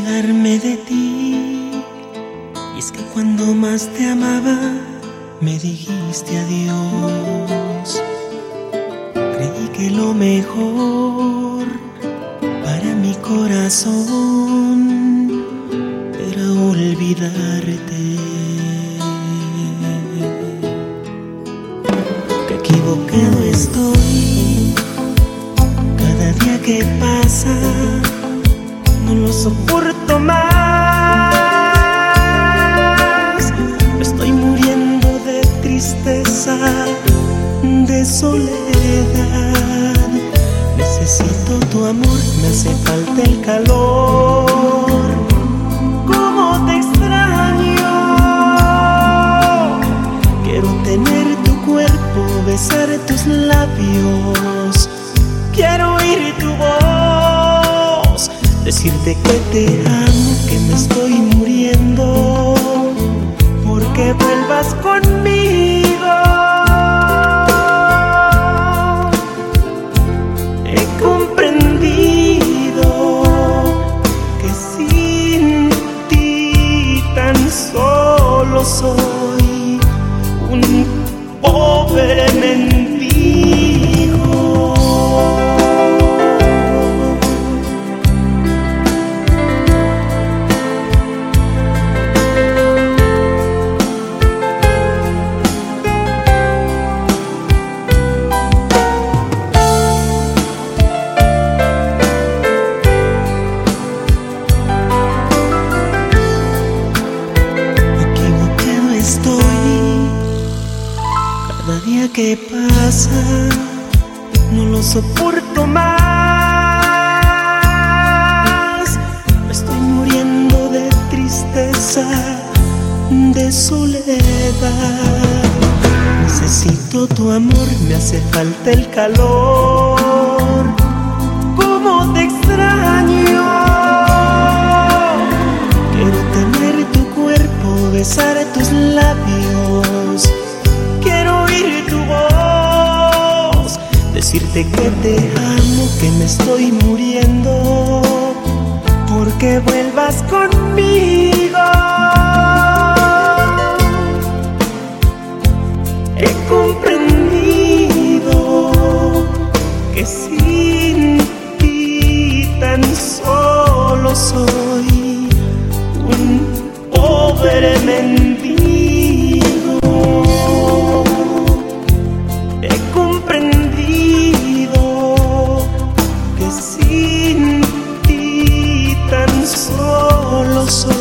olvidarme de ti. Y es que cuando más te amaba, me dijiste adiós. Creí que lo mejor para mi corazón era olvidarte. Qué equivocado estoy. Cada día que pasa no lo soporto más. Me estoy muriendo de tristeza, de soledad. Necesito tu amor, me hace falta el calor. ¿Cómo te extraño? Quiero tener tu cuerpo, besar tus labios. Quiero oír tu voz, decirte que te amo, que me estoy muriendo, porque vuelvas conmigo. He comprendido que sin ti tan solo soy un pobre mendigo. Cada día que pasa no lo soporto más. Me estoy muriendo de tristeza, de soledad. Necesito tu amor, me hace falta el calor. ¿Cómo te extraño? Quiero tener tu cuerpo, besar tus labios. Quiero oír tu voz, decirte que te amo, que me estoy muriendo, porque vuelvas conmigo. He comprendido que sin ti tan solo soy un pobre mendigo. He comprendido que sin ti tan solo soy